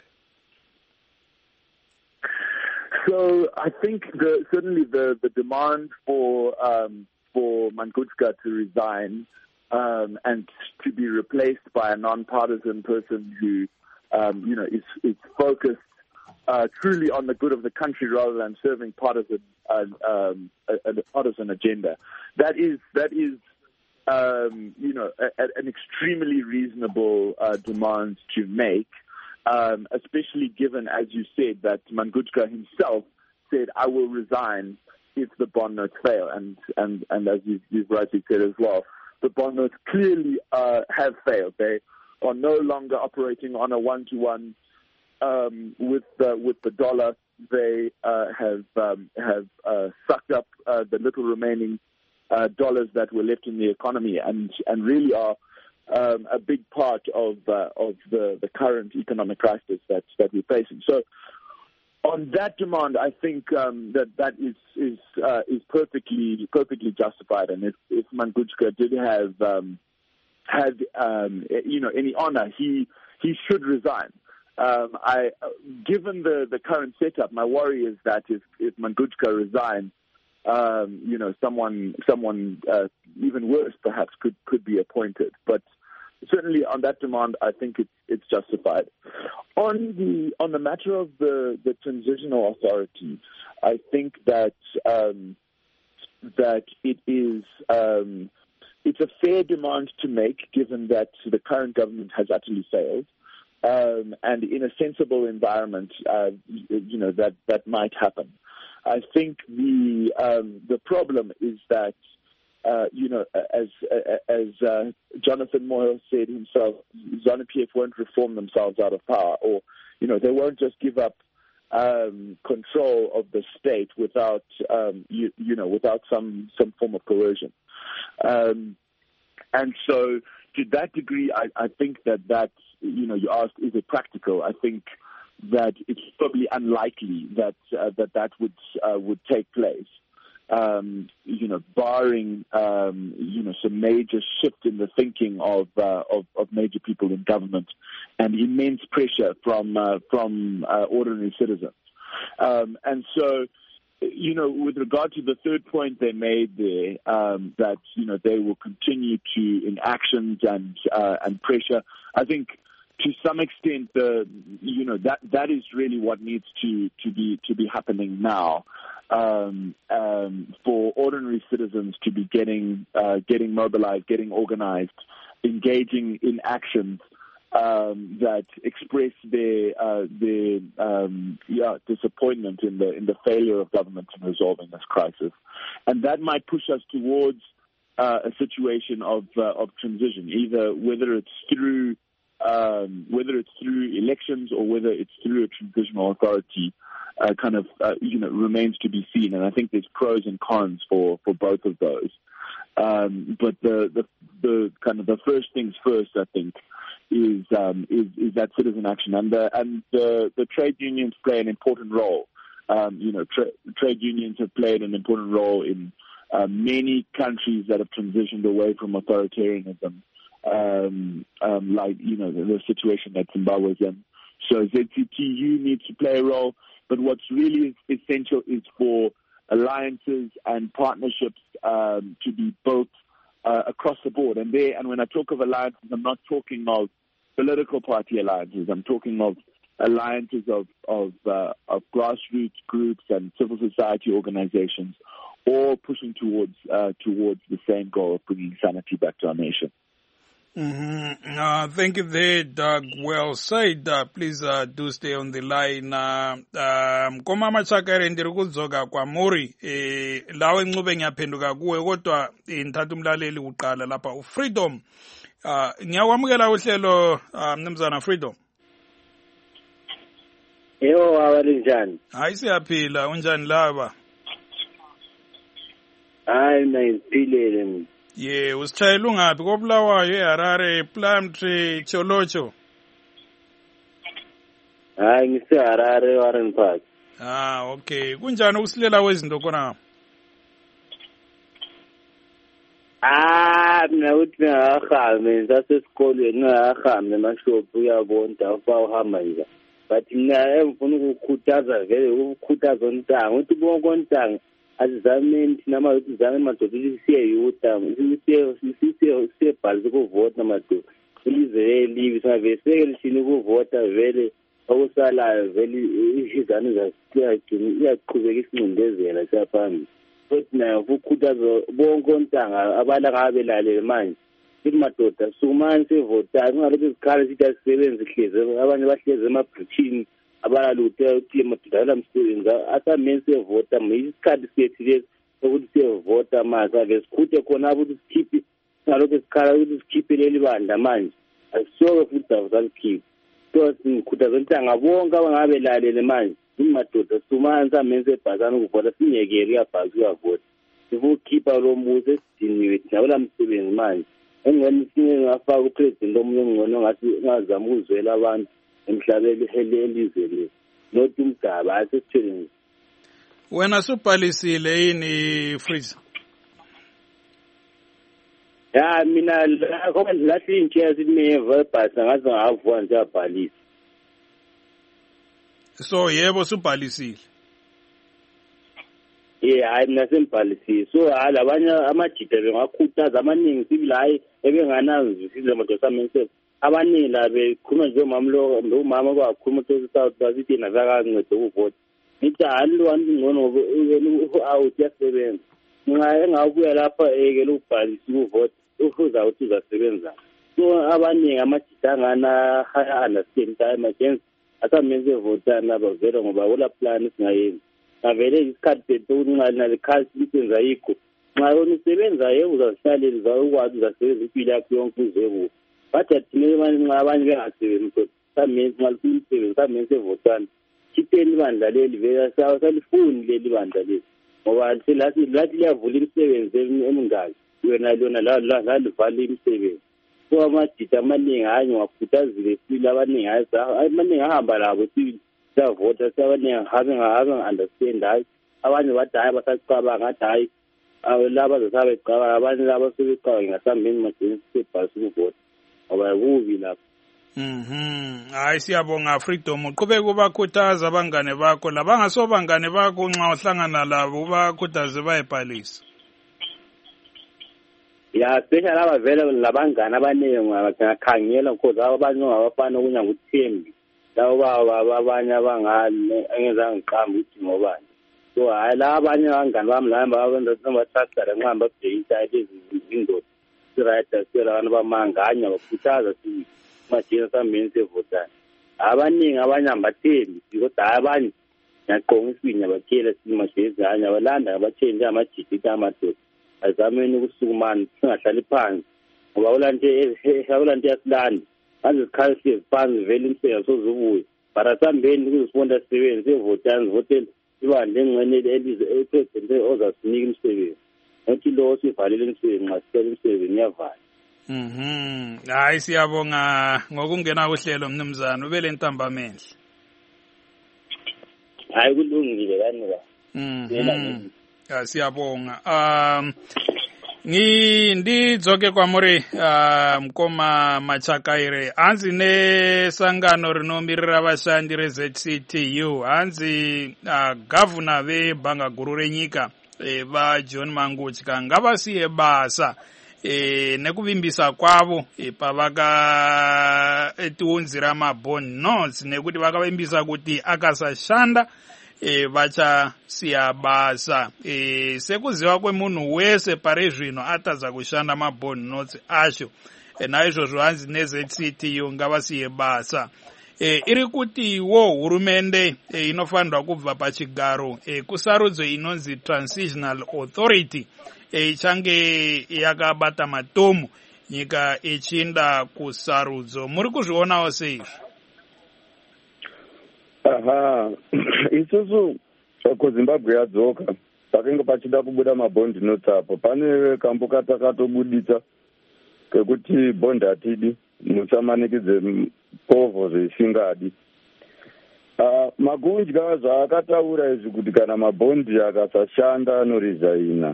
So I think certainly the demand for Manguchka to resign and to be replaced by a non-partisan person who is focused truly on the good of the country rather than serving a partisan agenda. That is an extremely reasonable demand to make. Especially given, as you said, that Manguchka himself said, "I will resign if the bond notes fail," and as you've rightly said as well, the bond notes clearly have failed. They are no longer operating on a one-to-one with the dollar. They have sucked up the little remaining dollars that were left in the economy, and really are a big part of the current economic crisis that we're facing. So, on that demand, I think that is perfectly justified. And if Manguchka did have had any honor, he should resign. Given the current setup, my worry is that if Manguchka resigns, someone even worse perhaps could be appointed. But certainly on that demand, I think it's justified. On the matter of the transitional authority, I think that it is it's a fair demand to make, given that the current government has utterly failed. And in a sensible environment, that might happen. I think the problem is that as Jonathan Moyle said himself, ZANU-PF won't reform themselves out of power, or they won't just give up control of the state without without some form of coercion. And so, to that degree, I think that you asked, is it practical? I think that it's probably unlikely that would take place. Barring some major shift in the thinking of major people in government and immense pressure from ordinary citizens. And so, with regard to the third point they made there, that they will continue to in actions and pressure, I think to some extent that is really what needs to be happening now. For ordinary citizens to be getting mobilized, getting organized, engaging in actions that express their disappointment in the failure of government in resolving this crisis, and that might push us towards a situation of transition, either whether it's through elections or whether it's through a transitional authority. Remains to be seen, and I think there's pros and cons for both of those. But the first things first, I think, is that citizen action, and the trade unions play an important role trade unions have played an important role in many countries that have transitioned away from authoritarianism, like, the situation that Zimbabwe is in. So ZCTU needs to play a role, but what's really essential is for alliances and partnerships to be built across the board. And when I talk of alliances, I'm not talking of political party alliances. I'm talking of alliances of grassroots groups and civil society organizations, all pushing towards the same goal of bringing sanity back to our nation. Mm-hmm. Thank you there, Doug. Well said. Please do stay on the line. Komama Chakare ndiri kudzoka kwamuri lawe ncube ngiyaphenduka kuwe kodwa ngithatha umlaleli uqala lapha uFreedom. Ngiyakwamukela uhlelo mnumzana Freedom. Yebo abalinjani? Hayi siyaphila, unjani laba? Hayi nayiphilele mina. Ye, usitshayela ungaphi koBulawayo eHarare, Plumtree, Cholocho? Hayi ngiseHarare Warren Park. Okay. Kunjani ukusilela wezinto khona? Mina uthi ngiyahambe sasesikolweni ngiyahambe emashophu uyabona dafa uhamba nje. But mina engifuna ukukhuthaza vele ukukhuthaza ontanga uthi bonke ontanga azizameni thina madoda izame madoda siyeyuta siyebhalisa ukuvota madoda ilizwe elibi saveseke lishini ukuvota vele okusalayo vele izizane iyaqhubeka isincindezela siyaphambili futhi nayo ukukhuthaza bonke ontanga abala ngabelalele manje ithi madoda sukumani sivotayo kungalokhu izikhala sithi asisebenzi hleze abanye bahleze emabhrithini abalaluthe uthi madoda lamsebenzi asameni sevota isikhathi sethu lesi ukuthi sevota manje ave sikhuthe khona ukuthi sikhiphe ngalokhu isikhala ukuthi sikhiphe leli bandla manje asisoke futhi avuzalikhiphe so ngikhuthaza ontanga bonke abangabelalele manje imadoda sumani sameni sebhasana ukuvota sinyekele uyabhasa uyavota sifuna ukukhipha lo mbuso esidiniwe thina olamsebenzi manje engcane singafaka upresident omunye ongcono ngathi ngazama ukuzwela abantu emhlabeni elizwe le not umgaba asesithweni. Wena subhalisile yini Freeze? Ya mina ngoba lathi intshe sineva ebhasa ngathi ngavuka nje abhalisa. So yebo subhalisile. Hayi mina sembhalisile. So labanye amajita bengakhuthaza amaningi sibili hayi ebenganazi madoda amense abaningi la bekhuluma nje umama kwakhuluma ukuthi South Basithi nakancede ukuvota ngithi hayi lo wantu ngcono awuthi yasebenza engabuya lapha ekele ukubhalisa ukuvota ufuza ukuthi uzasebenza so abaningi amajita angana understand time against asamenze votana bavela ngoba ola plan singayenzi avele isikhathi sethu unqali nalekhasi lisenza ayikho nxa wona usebenza yebo uzasihlalela ukwazi uzasebenza impilo yakho yonke uzekuwo bathi thina nxa abanye bengasebenzi samenze nxa samenze votana khipeni ibandla leli vele salifuni leli bandla leli ngoba lathi liyavula imisebenzi emingaki wena lona lalivala imisebenzi so amajita amaningi hayi ngiyakhuthazile sibili amaningi ahamba labo sibili savota abaningi habe understand hayi abanye bathi hayi basacabanga ngathi hayi laba zasabecabanga abanye laba sebecabanga ngasambeni majeni sebhalisa ukuvota ngoba kubi lapho. Hayi siyabonga Freedom uqhubeka ubakhuthaza abangane bakho labangasobangane bakho nxa uhlangana labo ubakhuthaze bayibhalisa. Ya special abavela labangane abaningi ngakhangela because abanye ngabafana kunya nguThembi labo abanye abangane engezange ngiqamba ukuthi ngobani so hayi la abanye abangane bami laba abenza babathatha nqamba babhekisa lezi indoda sirayita abantu bamanganya bakhuthaza sithi majina sambeni sevotana abaningi abanye ambathembi kodwa abanye yaqonga isinya bakhela sithi majezi hanya abalanda abathenje amajita amadoda azameni ukusukumana singahlali phansi ngoba ulante yasilanda aze sikhala siphansi vele imsebenzi sozubuya barasambeni kuzifunda sisebenzi sevotana zivotela ibandla engcene elize president ozasinika imsebenzi nothi lo sivalile imsebenzi nxa sicela imsebenzi iyavala. Hayi siyabonga ngokungena uhlelo mnumzana ubele ntambamenhle. hayi kulungile kanika siyabonga ndidzoke kwamuri mukoma Machakaire. Hanzi nesangano rinomirira vashandi reZCTU, hanzi gavhuna vebhanga guru renyika vaJohn Mangudya ngavasiye basa nekuvimbisa kwavo pavakatiunzira mabond notes, nekuti vakavimbisa kuti akasashanda vachasiya basa. Sekuziva kwemunhu wese pari zvino atadza kushanda mabond notes acho, naizvozvo hanzi neZCTU ngavasiye basa. Iri kuti hurumende inofanirwa kubva pachigaro kusarudzo inonzi Transitional Authority ichange yakabata matomu nyika ichinda kusarudzo. Muri kuzvionawo seizvi? Isusu kuZimbabwe yadzoka pakanga pachida kubuda mabondi notes apo pane kambuka takatobudisa kekuti bondi hatidi musamanikidze kovho zvisingadi. Magudya zvaakataura izvi kuti kana mabondi akasashanda anorizaina,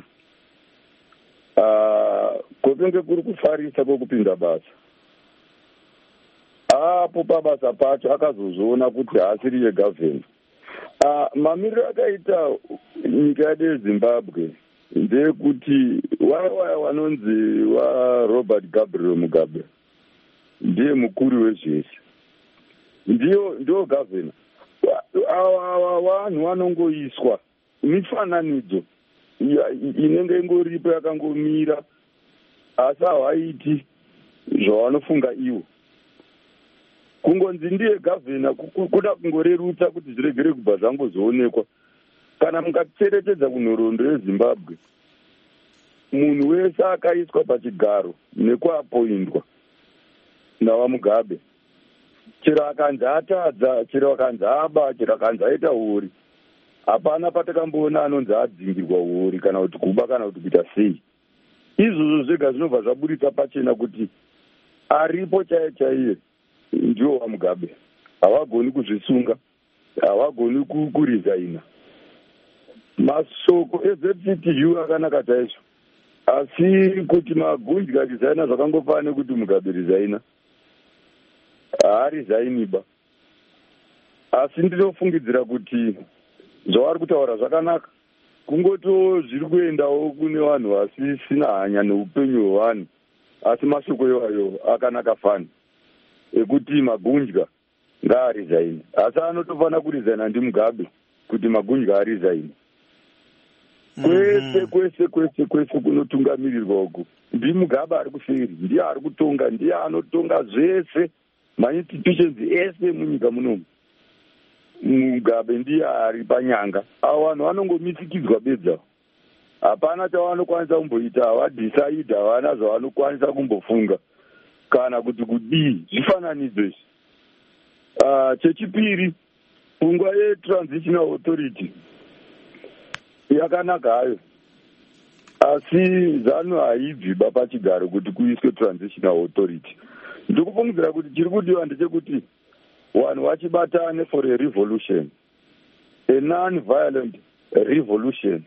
kunge kuri kufarisa kwekupinda basa. Apo pabasa pacho akazozviona kuti haasiri yegavheni. Mamiriro akaita nyika yedu yeZimbabwe ndeyekuti waya wanonzi waRobert Gabriel Mugabe ndiye mukuru wezvese, ndio gavhena. Vanhu vanongoiswa mifananidzo inenge ingoripo yakangomira, asi havaiti zvavanofunga ivo. Kungonzi ndiye gavhena kuda kungorerutsa kuti zviregere kubva zvangozoonekwa. Kana mukateretedza kunhoroondo yeZimbabwe, munhu wese akaiswa pachigaro nekuapoindwa navaMugabe, chero akanzi atadza, chero akanzi aba, chero akanzi aita uri, hapana patakamboona anonzi adzingirwa uri kana kuti kuba kana kuti kuita sei. Izvozvo zvega zvinobva zvaburitsa pachena kuti aripo chaiye ndiwo waMugabe. Havagoni kuzvisunga, havagoni kurizaina. Masoko eZCTU akanaka chaizvo, asi kuti Magudya rizaina zvakangofana nekuti Mugabe rizaina. Haarizainiba. Asi ndinofungidzira kuti zvavari kutaura zvakanaka, kungoto zviri kuendawo kune vanhu vasisina hanya neupenyu hwevanhu, asi mashoko iwayo akanaka fani ekuti Magudya ngaarizaini, asi anotofana kurizaina ndiMugabe kuti Magudya arizaini. Kwese kunotungamirirwa uku ndiMugabe ari kuseri, ndiye ari kutonga, ndiye anotonga zvese mainstitutions ese munyika munomu. Mugabe ndiye ari panyanga. Avo vanhu vanongomisikidzwa bedza, hapana chavanokwanisa kumboita, havadhisaidhi, havana zvavanokwanisa kumbofunga kana kuti kudii. Zvifananidzo izvi. Chechipiri, pfungwa yeTransitional Authority yakanaka hayo, asi zano haibviba pachigaro kuti kuiswe Transitional Authority. Ndikufungidzira kuti chiri kudiwa ndechekuti vanhu vachibatane for a revolution, a non-violent revolution,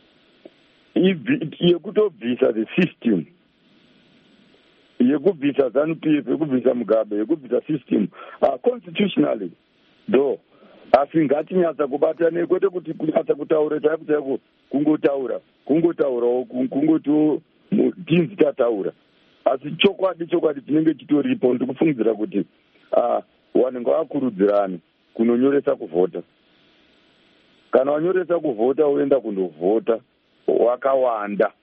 yekutobvisa the system, yekubvisa ZANU-PF, yekubvisa Mugabe, yekubvisa system constitutionally though. Asi ngatinyatsa kubatana, kwete kuti kunyatsa kutaura chaiko kungotaurawo kungoti tinzi tataura, asi chokwadi chinenge chitoripo. Ndikufungidzira kuti vanhu ngavakurudzirane kunonyoresa kuvhota. Kana wanyoresa kuvhota woenda kundovhota wakawanda,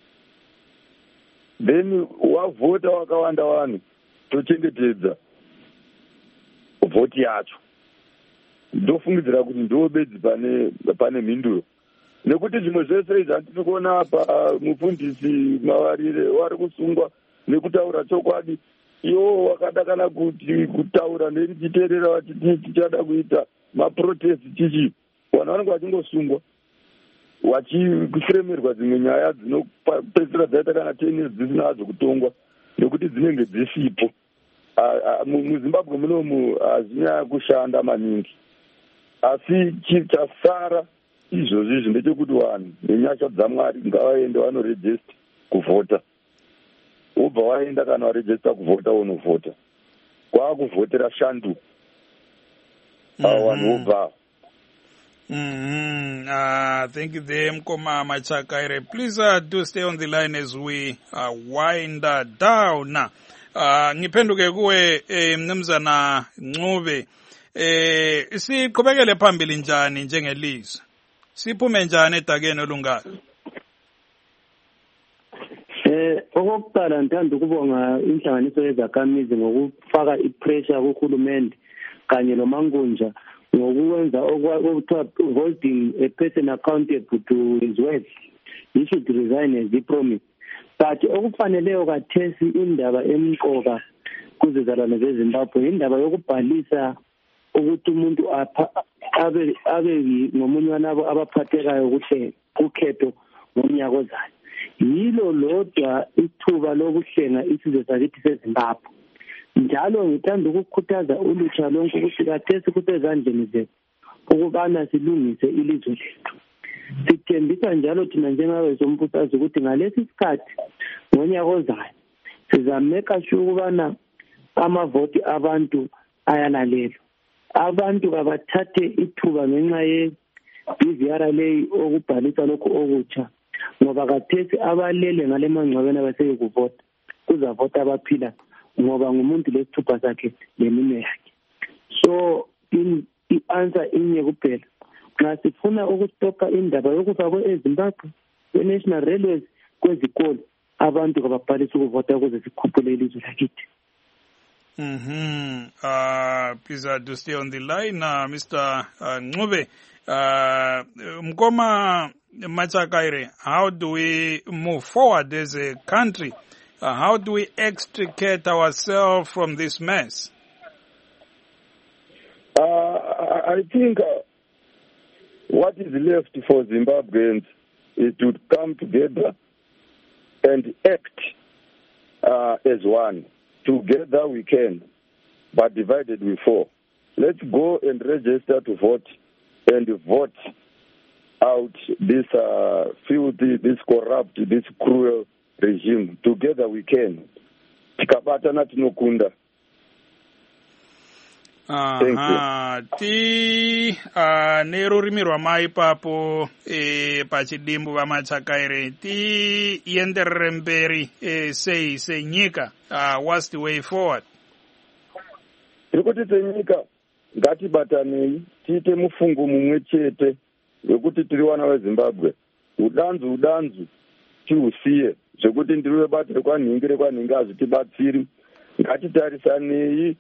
then wavhota wakawanda vanhu, tochengetedza vhoti yacho. Ndofungidzira kuti ndo bedzi pane mhinduro, nekuti zvimwe zvese izvi handiri kuona apa mufundisi Mavarire wari kusungwa nekutaura chokwadi. Iwo wakada kana kuti kutaura nerichiteerera vachiti tichada kuita maprotest chichi, vanhu vanenge vachingosungwa vachiremerwa dzimwe nyaya dzinopedzisira dzaita kana 10 years dzisina hadzo kutongwa nekuti dzinenge dzisipo. MuZimbabwe munomu hazinyaya kushanda maningi, asi chasara izvozvi ndechekuti vanhu nenyasha dzaMwari ngavaende vanorejista kuvhota. Ubva waenda kana warejista kuvhota unovhota. Kwakuvhotera shanduko. Vanhu vobva. Thank you there, Mkoma Machakaire. Please do stay on the line as we wind down. Ngiphenduke kuwe Mnumzana Ncube. Siqhubekele phambili njani njengelizwe? Siphume njani edakeni olungalo? Okokuqala ngithanda ukubonga inhlanganiso yezakhamizi ngokufaka ipressure kuhulumende kanye noMangunja ngokwenza okuthiwa holding a person accountable to his words. He should resign as he promised. But okufaneleyo kathesi indaba emqoka kuzizalwane zeZimbabwe indaba yokubhalisa ukuthi umuntu abe ngomunye wanabo abaphathekayo kukhetho ngomnyaka ozayo. Yilo lodwa ithuba lokuhlenga isizwe sakithi seZimbabwe. Njalo ngithanda ukukhuthaza ulutsha lonke ukuthi kathesi kusezandleni zethu ukubana silungise ilizwe lethu. Sithembisa njalo thina njengabe sombusazwe ukuthi ngalesi sikhathi ngonyaka ozayo sizameka sure ukubana amavoti abantu ayalalelwa. Abantu kabathathe ithuba ngenxa ye-BVR leyi okubhalisa lokhu okutsha ngoba kathesi abalele ngale mangcwabeni abaseyekuvota kuzavota abaphila ngoba ngumuntu lesithupha sakhe leminwe yakhe. So i-answer inye kuphela. Nxa sifuna ukustopha indaba yokufa eZimbabwe kwe-National Railways kwezikolo abantu kababhalisa ukuvota ukuze sikhuphule ilizwe lakithi. Please do stay on the line, Mr. Ncube. Mkoma Machakaire, how do we move forward as a country? How do we extricate ourselves from this mess? I think what is left for Zimbabweans is to come together and act as one. Together we can, but divided we fall. Let's go and register to vote and vote out this filthy, this corrupt, this cruel regime. Together we can. Tikabatana tinokunda. Nerurimi rwamai papo pachidimbu vaMachakaire tienderere mberi sei senyika. What's the way forward? Tirikuti senyika ngatibatanei tiite mufungo mumwe chete wekuti tiri vana veZimbabwe. Udanzu tiusiye zvekuti ndiri webati rekwanhingi hazvitibatsiri. Ngatitarisanei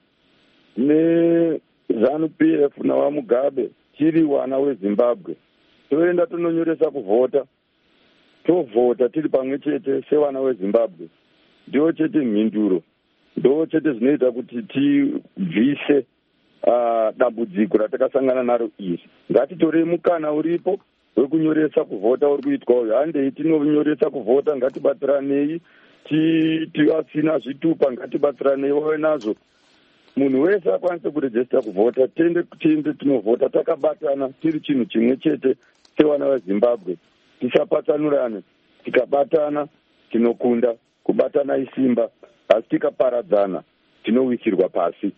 neZANU-PF navaMugabe tiri wana weZimbabwe. Toenda tononyoresa kuvhota, tovhota tiri pamwe chete sevana weZimbabwe. Ndiwo chete mhinduro, ndiwo chete zvinoita kuti tibvise dambudziko ratakasangana naro iri. Ngatitorei mukana uripo wekunyoresa kuvhota uri kuitwa uyu. Handei tinonyoresa kuvhota, ngatibatsiranei. Asina zvitupa, ngatibatsiranei wave nazvo. Munhu wese akwanise kurejista kuvhota. Tiende tinovhota takabatana tiri chinhu chimwe chete sevana veZimbabwe. Tisapatsanurane. Tikabatana tinokunda. Kubatana isimba. Asi tikaparadzana tinowisirwa pasi.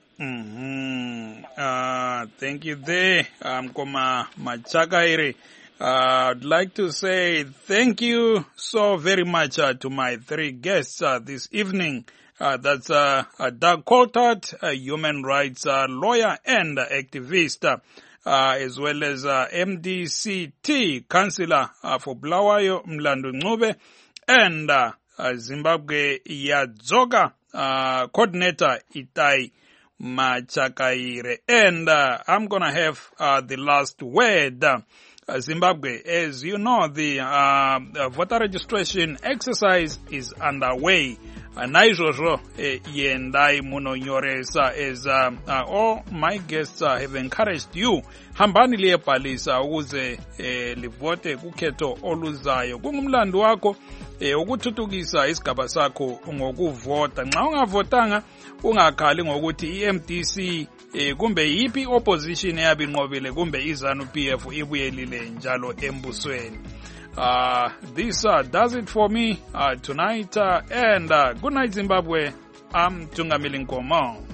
Thank you there, Mkoma Machakaire. I'd like to say thank you so very much to my three guests this evening. That's Doug Coulthard, a human rights lawyer and activist, as well as MDCT Councillor for Bulawayo Mlandu Ncube, and Zimbabwe Yadzoga Coordinator Itai Machakaire. And I'm going to have the last word. Zimbabwe, as you know, the voter registration exercise is underway. Naizvozvo yendai munonyoresa, as all my guests have encouraged you. Hambani liyebhalisa ukuze livote kukhetho oluzayo. Kungumlandu wako ukuthuthukisa isigaba sakho ngokuvota. Nxa ungavotanga ungakhali ngokuthi iMDC kumbe yiphi opposition eyabinqobile kumbe iZANU-PF ibuyelile njalo embusweni. This does it for me tonight, and good night Zimbabwe. I'm Tungamili Nkomo.